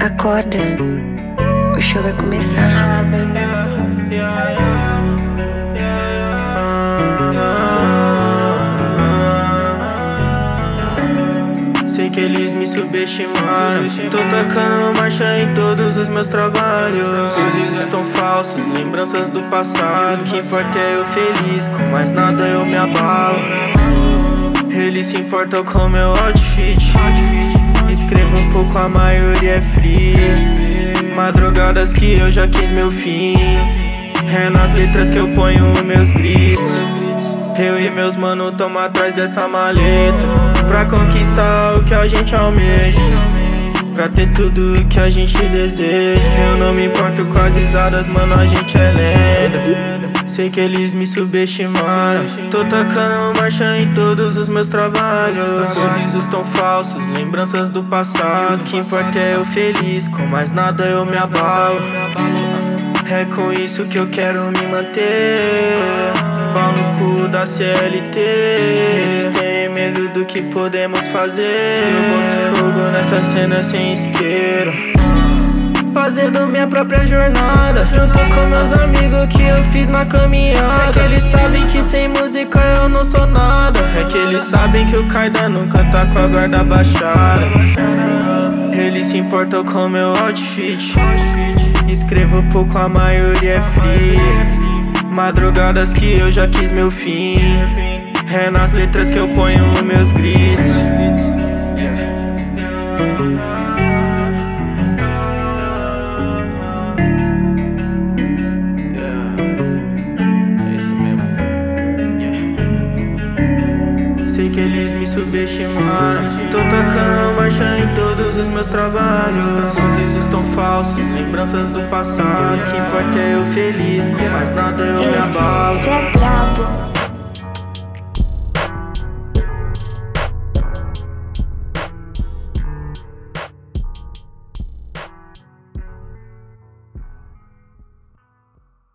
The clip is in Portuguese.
Acorda, o show vai começar. Sei que eles me subestimaram. Tô tacando marcha em todos os meus trabalhos. Sorrisos tão falsos, lembranças do passado. O que importa é eu feliz, com mais nada eu me abalo. Eles se importam com meu outfit. Escrevo um pouco, a maioria é fria. Madrugadas que eu já quis meu fim. É nas letras que eu ponho meus gritos. Eu e meus mano tamo atrás dessa maleta, pra conquistar o que a gente almeja, pra ter tudo o que a gente deseja. Eu não me importo com as risadas, mano, a gente é lenda. Sei que eles me subestimaram. Tô tacando marcha em todos os meus trabalhos. Sorrisos tão falsos, lembranças do passado. O que importa é eu feliz, com mais nada eu me abalo. É com isso que eu quero me manter. Pau no cu da CLT. Eles têm medo do que podemos fazer. Eu boto fogo nessa cena sem isqueiro, fazendo minha própria jornada, junto com meus amigos que eu fiz na caminhada. É que eles sabem que sem música eu não sou nada. É que eles sabem que o Kaida nunca tá com a guarda baixada. Eles se importam com meu outfit. Escrevo pouco, a maioria é fria. Madrugadas que eu já quis meu fim. É nas letras que eu ponho meus gritos. Sei que eles me subestimaram. Tô tacando marcha em todos os meus trabalhos. Sorrisos tão falsos, lembranças do passado. O que importa é eu feliz, com mais nada eu me abalo. Cê é brabo.